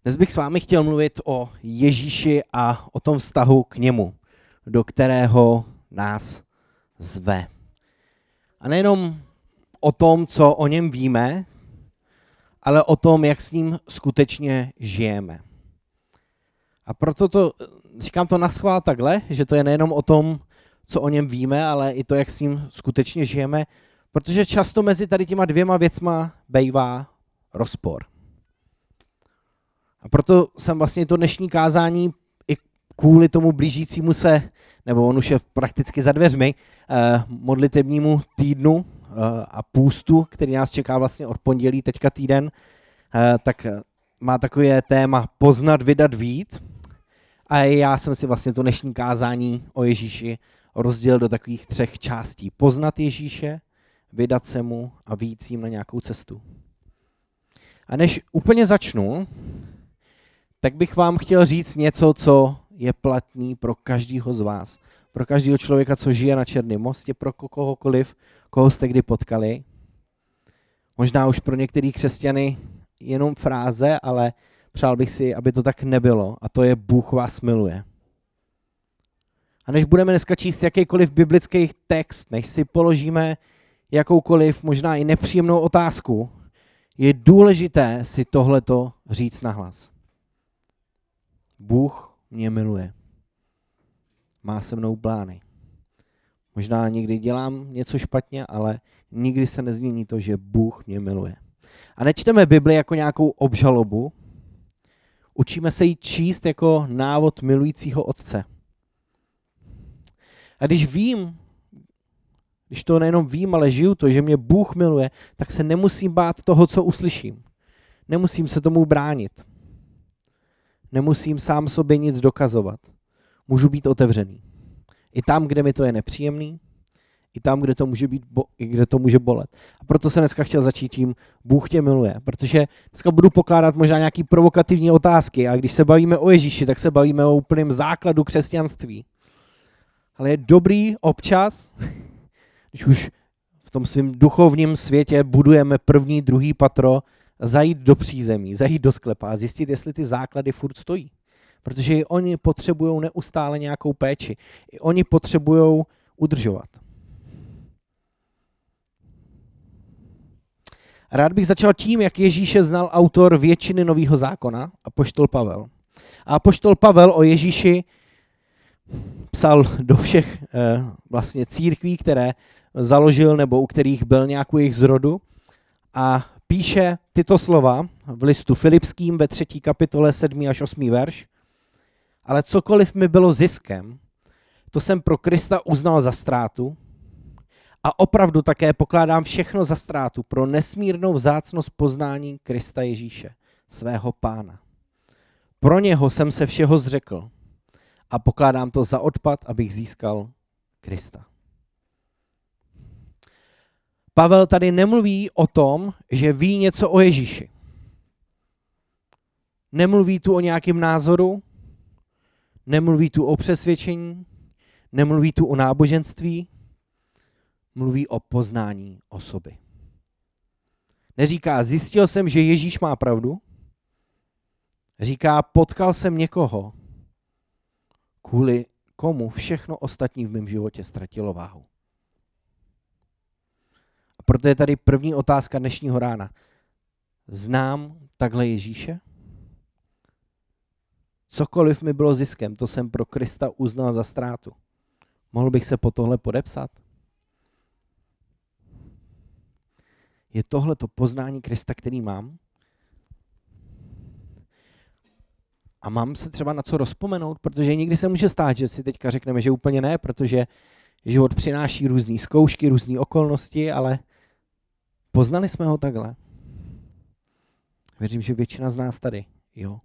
Dnes bych s vámi chtěl mluvit o Ježíši a o tom vztahu k němu, do kterého nás zve. A nejenom o tom, co o něm víme, ale o tom, jak s ním skutečně žijeme. A proto říkám to naschvál takhle, že to je nejenom o tom, co o něm víme, ale i to, jak s ním skutečně žijeme, protože často mezi tady těma dvěma věcma bejvá rozpor. A proto jsem vlastně to dnešní kázání i kvůli tomu blížícímu se, nebo on už je prakticky za dveřmi, modlitebnímu týdnu a půstu, který nás čeká vlastně od pondělí, teďka týden, tak má takové téma poznat, vydat, vít. A já jsem si vlastně to dnešní kázání o Ježíši rozdělil do takových 3 částí. Poznat Ježíše, vydat se mu a vyjít s ním na nějakou cestu. A než úplně začnu, tak bych vám chtěl říct něco, co je platný pro každého z vás. Pro každého člověka, co žije na Černém mostě, pro kohokoliv, koho jste kdy potkali. Možná už pro některý křesťany jenom fráze, ale přál bych si, aby to tak nebylo. A to je Bůh vás miluje. A než budeme dneska číst jakýkoliv biblický text, než si položíme jakoukoliv, možná i nepříjemnou otázku, je důležité si tohleto říct nahlas. Bůh mě miluje. Má se mnou plány. Možná někdy dělám něco špatně, ale nikdy se nezmění to, že Bůh mě miluje. A nečteme Bibli jako nějakou obžalobu, učíme se ji číst jako návod milujícího otce. A když to nejenom vím, ale žiju to, že mě Bůh miluje, tak se nemusím bát toho, co uslyším. Nemusím se tomu bránit. Nemusím sám sobě nic dokazovat. Můžu být otevřený. I tam, kde mi to je nepříjemný, i tam, kde to může bolet. A proto jsem dneska chtěl začít tím, Bůh tě miluje. Protože dneska budu pokládat možná nějaký provokativní otázky a když se bavíme o Ježíši, tak se bavíme o úplném základu křesťanství. Ale je dobrý občas, když už v tom svém duchovním světě budujeme první, druhý patro, zajít do přízemí, zajít do sklepa a zjistit, jestli ty základy furt stojí. Protože i oni potřebují neustále nějakou péči. I oni potřebují udržovat. Rád bych začal tím, jak Ježíše znal autor většiny Nového zákona, apoštol Pavel. A apoštol Pavel o Ježíši psal do všech vlastně církví, které založil nebo u kterých byl nějakou jejich zrodu a píše tyto slova v listu Filipským ve 3. kapitole 7. až 8. verš. Ale cokoliv mi bylo ziskem, to jsem pro Krista uznal za ztrátu a opravdu také pokládám všechno za ztrátu pro nesmírnou vzácnost poznání Krista Ježíše, svého Pána. Pro něho jsem se všeho zřekl a pokládám to za odpad, abych získal Krista. Pavel tady nemluví o tom, že ví něco o Ježíši. Nemluví tu o nějakém názoru, nemluví tu o přesvědčení, nemluví tu o náboženství, mluví o poznání osoby. Neříká, zjistil jsem, že Ježíš má pravdu, říká, potkal jsem někoho, kvůli komu všechno ostatní v mém životě ztratilo váhu. A proto je tady první otázka dnešního rána. Znám takhle Ježíše? Cokoliv mi bylo ziskem, to jsem pro Krista uznal za ztrátu. Mohl bych se po tohle podepsat? Je tohle to poznání Krista, který mám? A mám se třeba na co rozpomenout, protože někdy se může stát, že si teďka řekneme, že úplně ne, protože život přináší různé zkoušky, různé okolnosti, ale poznali jsme ho takhle. Věřím, že většina z nás tady, jo.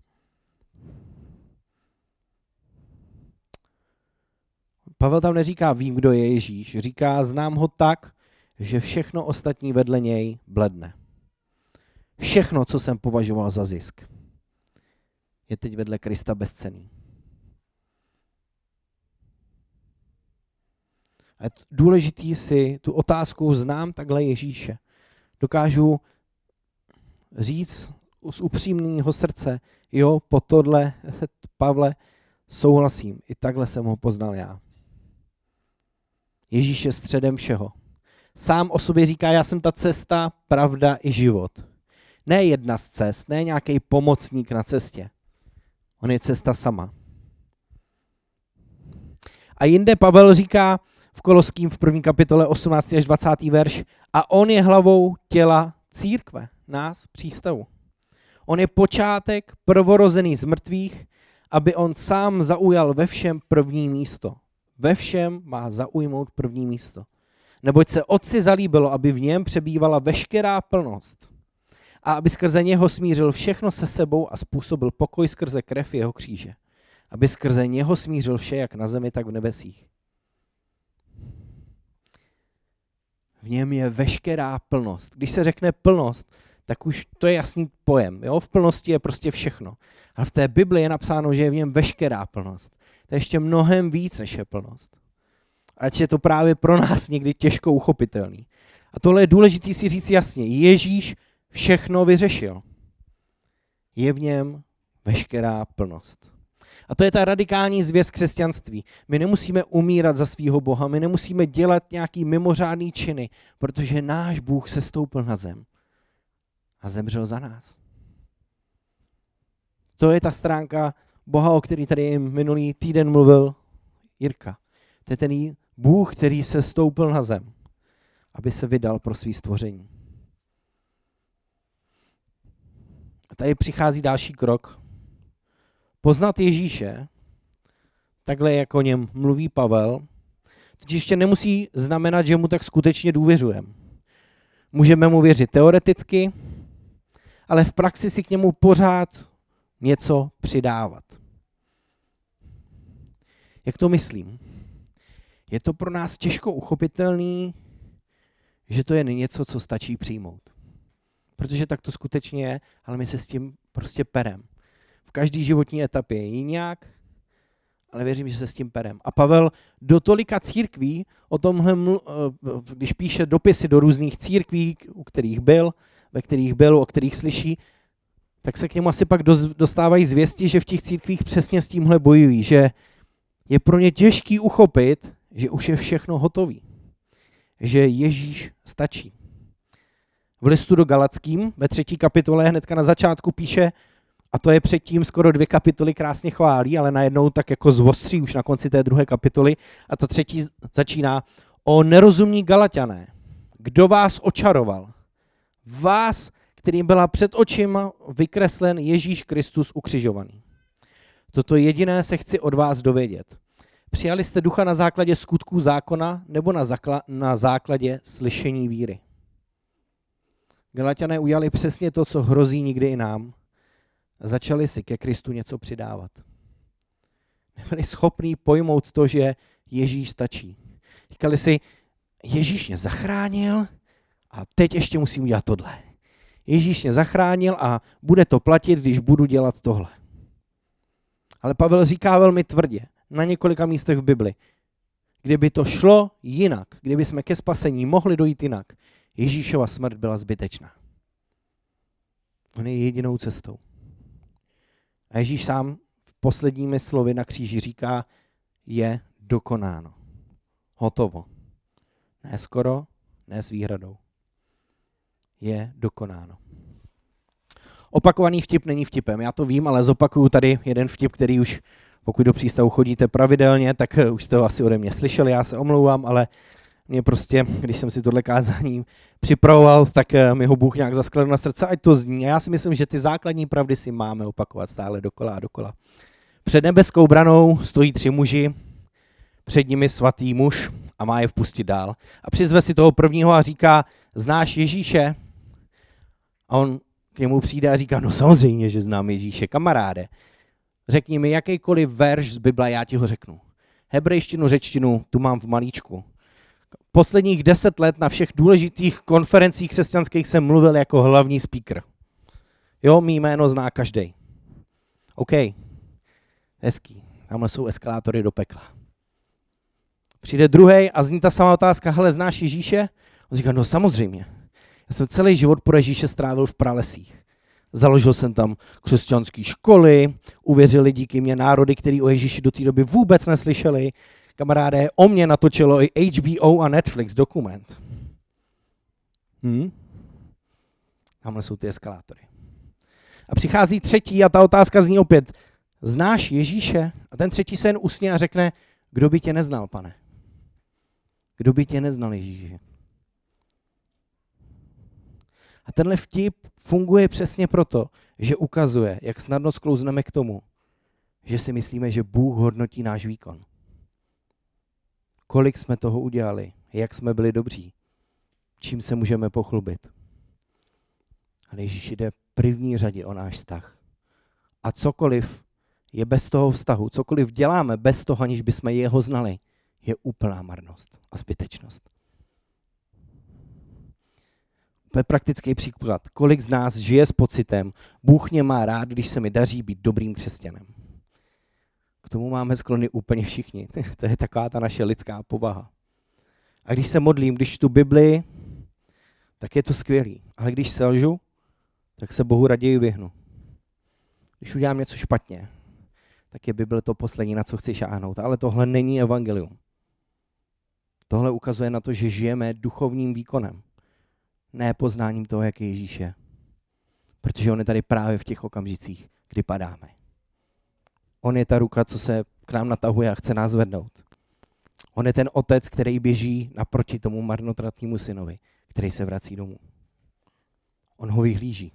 Pavel tam neříká, vím, kdo je Ježíš. Říká, znám ho tak, že všechno ostatní vedle něj bledne. Všechno, co jsem považoval za zisk, je teď vedle Krista bezcenný. A je důležitý si tu otázku, znám takhle Ježíše. Dokážu říct z upřímného srdce, jo, po tohle, Pavle, souhlasím, i takhle jsem ho poznal já. Ježíš je středem všeho. Sám o sobě říká, já jsem ta cesta, pravda i život. Ne jedna z cest, ne nějaký pomocník na cestě. On je cesta sama. A jinde Pavel říká v Koloským v 1. kapitole 18. až 20. verš, a on je hlavou těla církve, nás, přístavu. On je počátek prvorozený z mrtvých, aby on sám zaujal ve všem první místo. Ve všem má zaujmout první místo. Neboť se Otci zalíbilo, aby v něm přebývala veškerá plnost a aby skrze něho smířil všechno se sebou a způsobil pokoj skrze krev jeho kříže. Aby skrze něho smířil vše, jak na zemi, tak v nebesích. V něm je veškerá plnost. Když se řekne plnost, tak už to je jasný pojem. Jo? V plnosti je prostě všechno. Ale v té Bibli je napsáno, že je v něm veškerá plnost. To je ještě mnohem víc, než je plnost. Ať je to právě pro nás někdy těžko uchopitelný. A tohle je důležité si říct jasně. Ježíš všechno vyřešil. Je v něm veškerá plnost. A to je ta radikální zvěst křesťanství. My nemusíme umírat za svýho Boha, my nemusíme dělat nějaký mimořádný činy, protože náš Bůh se stoupil na zem a zemřel za nás. To je ta stránka Boha, o který tady minulý týden mluvil Jirka. To je ten Bůh, který se stoupil na zem, aby se vydal pro svý stvoření. A tady přichází další krok. Poznat Ježíše, takhle jak o něm mluví Pavel, totiž ještě nemusí znamenat, že mu tak skutečně důvěřujeme. Můžeme mu věřit teoreticky, ale v praxi si k němu pořád něco přidávat. Jak to myslím? Je to pro nás těžko uchopitelný, že to je něco, co stačí přijmout. Protože tak to skutečně je, ale my se s tím prostě perem. V každé životní etapě je jinak, ale věřím, že se s tím perem. A Pavel do tolika církví, o tomhle, když píše dopisy do různých církví, u kterých byl, ve kterých byl, o kterých slyší, tak se k němu asi pak dostávají zvěsti, že v těch církvích přesně s tímhle bojují, že je pro ně těžký uchopit, že už je všechno hotový, že Ježíš stačí. V listu do Galackým ve 3. kapitole hnedka na začátku píše, a to je předtím skoro 2 kapitoly krásně chválí, ale najednou tak jako zvostří už na konci té 2. kapitoly a ta 3. začíná o nerozumní Galatiané. Kdo vás očaroval? Vás, kterým byla před očima vykreslen Ježíš Kristus ukřižovaný. Toto jediné se chci od vás dovědět. Přijali jste ducha na základě skutků zákona nebo na základě slyšení víry? Galatiané udělali přesně to, co hrozí nikdy i nám. Začali si ke Kristu něco přidávat. Nebyli schopní pojmout to, že Ježíš stačí. Říkali si, Ježíš mě zachránil a teď ještě musím udělat tohle. Ježíš mě zachránil a bude to platit, když budu dělat tohle. Ale Pavel říká velmi tvrdě, na několika místech v Bibli, kdyby to šlo jinak, kdyby jsme ke spasení mohli dojít jinak, Ježíšova smrt byla zbytečná. On je jedinou cestou. A Ježíš sám v posledními slovy na kříži říká, je dokonáno. Hotovo. Ne skoro, ne s výhradou. Je dokonáno. Opakovaný vtip není vtipem, já to vím, ale zopakuju tady jeden vtip, který už, pokud do přístavu chodíte pravidelně, tak už jste ho asi ode mě slyšeli, já se omlouvám, ale mě prostě, když jsem si tohle kázání připravoval, tak mi ho Bůh nějak zaskladl na srdce, ať to zní. A já si myslím, že ty základní pravdy si máme opakovat stále dokola a dokola. Před nebeskou branou stojí 3 muži, před nimi svatý muž a má je vpustit dál. A přizve si toho prvního a říká, znáš Ježíše? A on k němu přijde a říká, no samozřejmě, že znám Ježíše, kamaráde. Řekni mi jakýkoliv verš z Bible, já ti ho řeknu. Hebrejštinu, řečtinu, tu mám v malíčku. Posledních 10 let na všech důležitých konferencích křesťanských jsem mluvil jako hlavní speaker. Jo, mý jméno zná každej. OK, hezký, tamhle jsou eskalátory do pekla. Přijde druhej a zní ta samá otázka, hele, znáš Ježíše? On říká, no samozřejmě. Já jsem celý život pro Ježíše strávil v pralesích. Založil jsem tam křesťanské školy, uvěřili díky mě národy, který o Ježíši do té doby vůbec neslyšeli. Kamaráde, o mě natočilo i HBO a Netflix dokument. Tamhle jsou ty eskalátory. A přichází třetí a ta otázka zní opět, znáš Ježíše? A ten třetí se jen usně a řekne, kdo by tě neznal, pane? Kdo by tě neznal, Ježíši? A tenhle vtip funguje přesně proto, že ukazuje, jak snadno sklouzneme k tomu, že si myslíme, že Bůh hodnotí náš výkon. Kolik jsme toho udělali, jak jsme byli dobří, čím se můžeme pochlubit. Ale Ježíš jde v první řadě o náš vztah. A cokoliv je bez toho vztahu, cokoliv děláme bez toho, aniž bychom jeho znali, je úplná marnost a zbytečnost. To je praktický příklad. Kolik z nás žije s pocitem, Bůh mě má rád, když se mi daří být dobrým křesťanem. K tomu máme sklony úplně všichni. To je taková ta naše lidská povaha. A když se modlím, když čtu Bibli, tak je to skvělý. Ale když selžu, tak se Bohu raději vyhnu. Když udělám něco špatně, tak je Bible to poslední, na co chci šáhnout. Ale tohle není evangelium. Tohle ukazuje na to, že žijeme duchovním výkonem. Ne poznáním toho, jak je Ježíš je. Protože on je tady právě v těch okamžicích, kdy padáme. On je ta ruka, co se k nám natahuje a chce nás zvednout. On je ten otec, který běží naproti tomu marnotratnému synovi, který se vrací domů. On ho vyhlíží.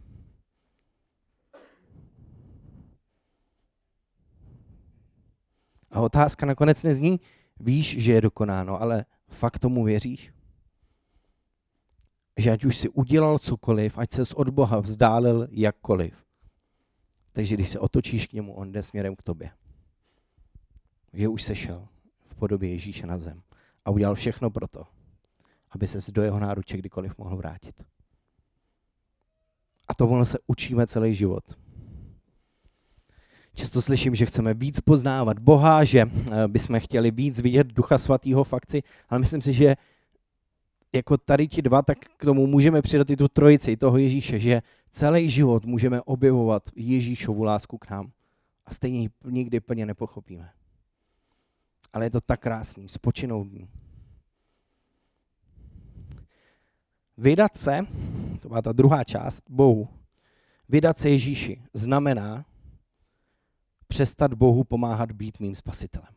A otázka nakonec nezní, víš, že je dokonáno, ale fakt tomu věříš? Že ať už si udělal cokoliv, ať ses od Boha vzdálil jakkoliv. Takže když se otočíš k němu, on jde směrem k tobě. Že už sešel v podobě Ježíše na zem a udělal všechno pro to, aby ses do jeho náruče kdykoliv mohl vrátit. A tomu se učíme celý život. Často slyším, že chceme víc poznávat Boha, že bychom chtěli víc vidět Ducha Svatého fakci, ale myslím si, že jako tady ti dva, tak k tomu můžeme přidat i tu trojici toho Ježíše, že celý život můžeme objevovat Ježíšovu lásku k nám a stejně ji nikdy plně nepochopíme. Ale je to tak krásný, spočinout dní. Vydat se, to byla ta druhá část, Bohu, vydat se Ježíši znamená přestat Bohu pomáhat být mým spasitelem.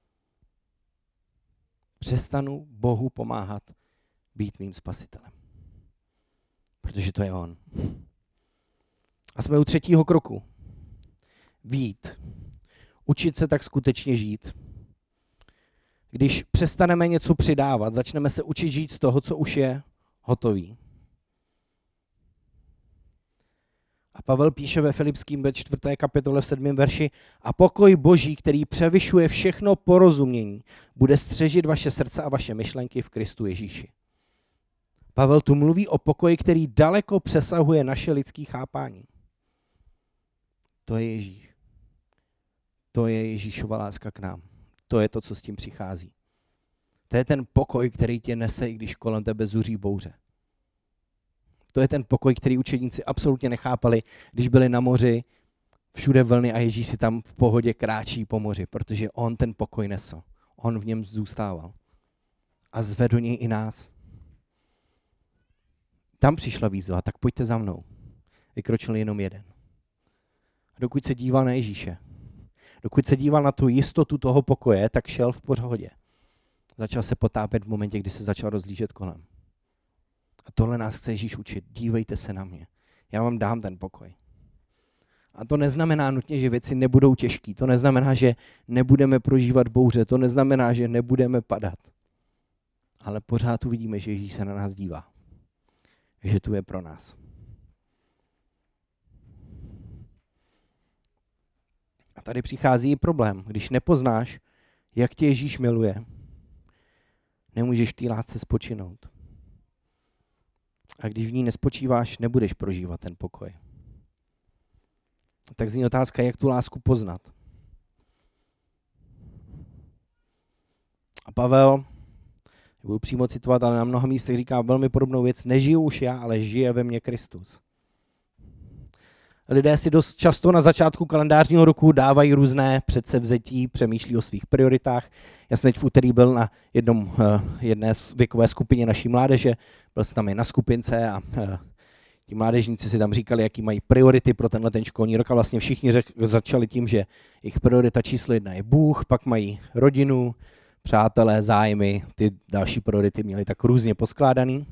Přestanu Bohu pomáhat být mým spasitelem. Protože to je on. A jsme u třetího kroku. Vít. Učit se tak skutečně žít. Když přestaneme něco přidávat, začneme se učit žít z toho, co už je hotový. A Pavel píše ve Filipským ve 4. kapitole v 7. verši a pokoj Boží, který převyšuje všechno porozumění, bude střežit vaše srdce a vaše myšlenky v Kristu Ježíši. Pavel tu mluví o pokoji, který daleko přesahuje naše lidské chápání. To je Ježíš. To je Ježíšova láska k nám. To je to, co s tím přichází. To je ten pokoj, který tě nese, i když kolem tebe zuří bouře. To je ten pokoj, který učedníci absolutně nechápali, když byli na moři, všude vlny a Ježíš si tam v pohodě kráčí po moři, protože on ten pokoj nesl. On v něm zůstával. A zve do něj i nás. Tam přišla výzva, tak pojďte za mnou. Vykročil jenom jeden. A dokud se díval na Ježíše, dokud se díval na tu jistotu toho pokoje, tak šel v pohodě. Začal se potápět v momentě, kdy se začal rozlížet kolem. A tohle nás chce Ježíš učit. Dívejte se na mě. Já vám dám ten pokoj. A to neznamená nutně, že věci nebudou těžké. To neznamená, že nebudeme prožívat bouře. To neznamená, že nebudeme padat. Ale pořád uvidíme, že Ježíš se na nás dívá. Že tu je pro nás. A tady přichází i problém. Když nepoznáš, jak tě Ježíš miluje, nemůžeš v té lásce spočinout. A když v ní nespočíváš, nebudeš prožívat ten pokoj. Tak zní otázka, jak tu lásku poznat. A Pavel, budu přímo citovat, ale na mnoha místech říká velmi podobnou věc, nežiju už já, ale žije ve mně Kristus. lidé si dost často na začátku kalendářního roku dávají různé předsevzetí, přemýšlí o svých prioritách. Já jsem teď v úterý byl na jedné věkové skupině naší mládeže, byl jsem tam i na skupince a ti mládežníci si tam říkali, jaký mají priority pro ten školní rok a vlastně všichni začali tím, že jejich priorita číslo 1 je Bůh, pak mají rodinu, přátelé, zájmy, ty další priority měli tak různě poskládaný.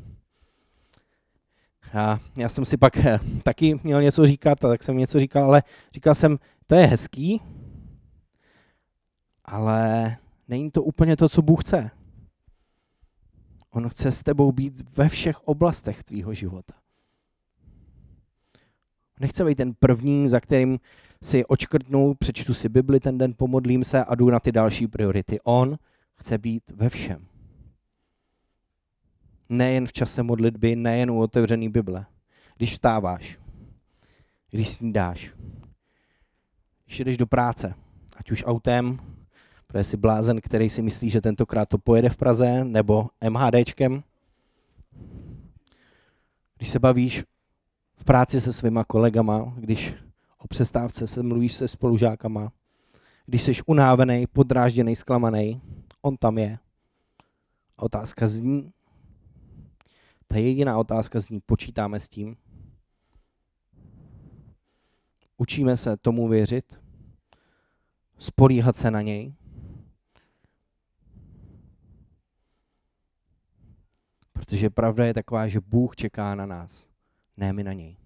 A já jsem si pak taky měl něco říkat, a tak jsem něco říkal, ale říkal jsem, to je hezký, ale není to úplně to, co Bůh chce. On chce s tebou být ve všech oblastech tvýho života. Nechce být ten první, za kterým si očkrtnu, přečtu si Bibli ten den, pomodlím se a jdu na ty další priority. On chce být ve všem. Nejen v čase modlitby, nejen u otevřený Bible. Když vstáváš, když snídáš, když jdeš do práce, ať už autem, protože jsi blázen, který si myslí, že tentokrát to pojede v Praze, nebo MHDčkem. Když se bavíš v práci se svýma kolegama, když o přestávce se mluvíš se spolužákama, když jsi unávený, podrážděný, zklamaný, on tam je. Otázka zní, ta jediná otázka zní, počítáme s tím? Učíme se tomu věřit? Spolíhat se na něj? Protože pravda je taková, že Bůh čeká na nás, ne my na něj.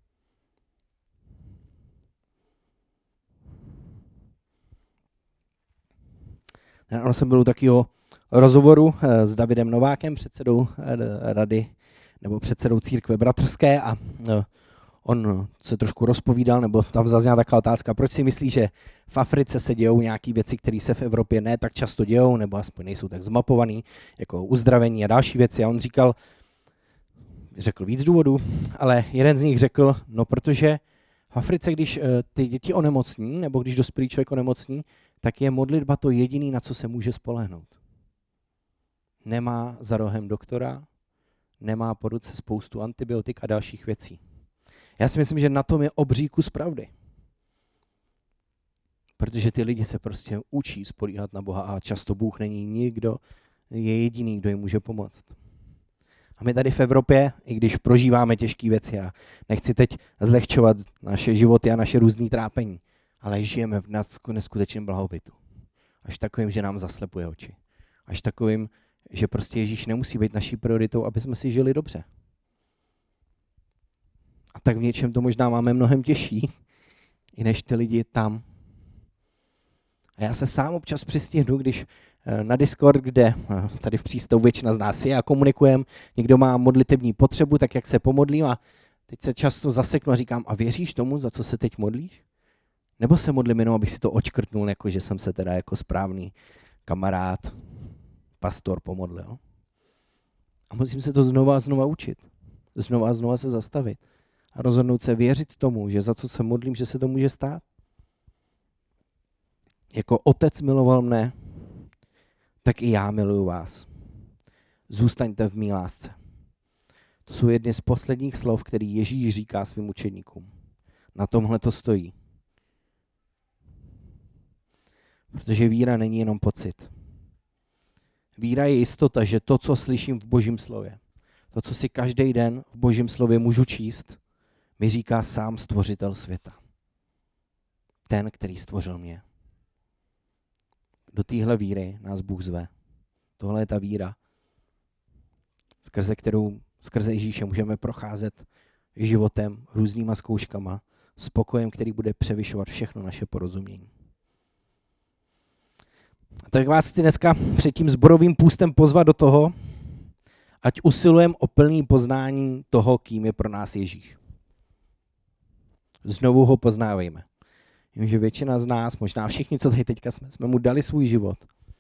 Já jsem byl u takového rozhovoru s Davidem Novákem, předsedou rady nebo předsedou církve bratrské a on se trošku rozpovídal, nebo tam zazněla taková otázka, proč si myslí, že v Africe se dějou nějaké věci, které se v Evropě ne tak často dějou, nebo aspoň nejsou tak zmapované, jako uzdravení a další věci. A on řekl víc důvodů, ale jeden z nich řekl, no protože v Africe, když ty děti onemocní, nebo když dospělý člověk onemocní, tak je modlitba to jediný, na co se může spolehnout. Nemá za rohem doktora, nemá po ruce spoustu antibiotik a dalších věcí. Já si myslím, že na tom je obří kus pravdy. Protože ty lidi se prostě učí spolíhat na Boha a často Bůh není nikdo, je jediný, kdo jim může pomoct. A my tady v Evropě, i když prožíváme těžké věci, a nechci teď zlehčovat naše životy a naše různý trápení, ale žijeme v neskutečném blahobytu. Až takovým, že nám zaslepuje oči. Až takovým, že prostě Ježíš nemusí být naší prioritou, aby jsme si žili dobře. A tak v něčem to možná máme mnohem těžší, i než ty lidi tam. A já se sám občas přistihnu, když na Discord, kde tady v Přístavu většina z nás je a komunikujeme, někdo má modlitební potřebu, tak jak se pomodlím a teď se často zaseknu a říkám, a věříš tomu, za co se teď modlíš? Nebo se modlím jenom, abych si to očkrtnul, jako že jsem se teda jako správný kamarád, pastor pomodlil. A musím se to znova a znova učit. Znova a znova se zastavit. A rozhodnout se věřit tomu, že za co se modlím, že se to může stát. Jako otec miloval mne, tak i já miluju vás. Zůstaňte v mý lásce. To jsou jedny z posledních slov, který Ježíš říká svým učeníkům. Na tomhle to stojí. Protože víra není jenom pocit. Víra je jistota, že to, co slyším v Božím slově, to, co si každý den v Božím slově můžu číst, mi říká sám stvořitel světa. Ten, který stvořil mě. Do téhle víry nás Bůh zve. Tohle je ta víra, skrze Ježíše můžeme procházet životem, různýma zkouškama, s pokojem, který bude převyšovat všechno naše porozumění. A tak vás chci dneska před tím sborovým půstem pozvat do toho, ať usilujeme o plné poznání toho, kým je pro nás Ježíš. Znovu ho poznávejme. Vím, že většina z nás, možná všichni, co tady teďka jsme mu dali svůj život.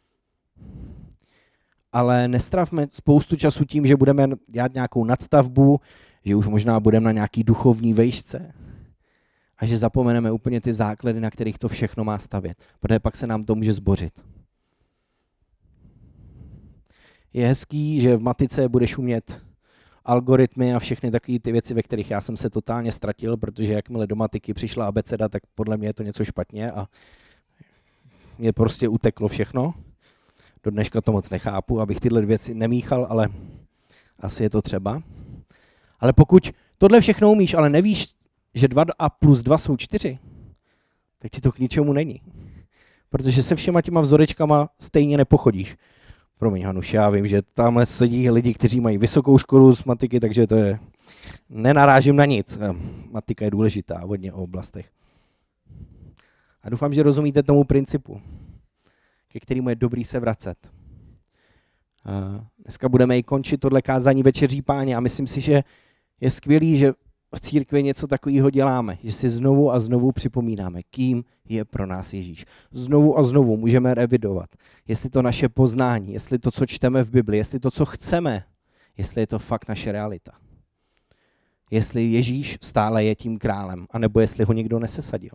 Ale nestravme spoustu času tím, že budeme dělat nějakou nadstavbu, že už možná budeme na nějaký duchovní vejšce a že zapomeneme úplně ty základy, na kterých to všechno má stavět, protože pak se nám to může zbořit. Je hezký, že v matice budeš umět algoritmy a všechny takové ty věci, ve kterých já jsem se totálně ztratil, protože jakmile do matiky přišla abeceda, tak podle mě je to něco špatně a mě prostě uteklo všechno. Do dneška to moc nechápu, abych tyhle věci nemíchal, ale asi je to třeba. Ale pokud tohle všechno umíš, ale nevíš, že 2 a plus 2 jsou 4, tak ti to k ničemu není. Protože se všema těma vzorečkama stejně nepochodíš. Promiň, Hanuš, já vím, že tamhle sedí lidi, kteří mají vysokou školu z matiky, takže to je... Nenarážím na nic. Matika je důležitá v hodně oblastech. A doufám, že rozumíte tomu principu, ke kterému je dobrý se vracet. Dneska budeme i končit tohle kázání Večeří Páně a myslím si, že je skvělý, že v církvi něco takového děláme, že si znovu a znovu připomínáme, kým je pro nás Ježíš. Znovu a znovu můžeme revidovat, jestli to naše poznání, jestli to, co čteme v Bibli, jestli to, co chceme, jestli je to fakt naše realita. Jestli Ježíš stále je tím králem, anebo jestli ho někdo nesesadil.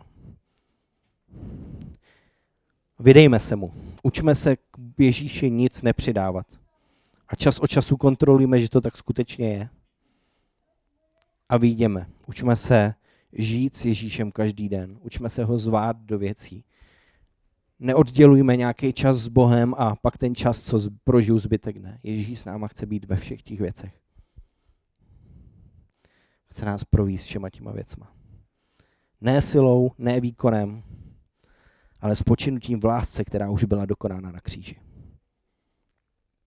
Vydejme se mu. Učme se k Ježíši nic nepřidávat. A čas od času kontrolujeme, že to tak skutečně je. A vyjdeme. Učme se žít s Ježíšem každý den. Učme se ho zvát do věcí. Neoddělujme nějaký čas s Bohem a pak ten čas, co prožiju, zbytek ne. Ježíš s náma chce být ve všech těch věcech. Chce nás provést všema těma věcma. Ne silou, ne výkonem, ale spočinutím v lásce, která už byla dokonána na kříži.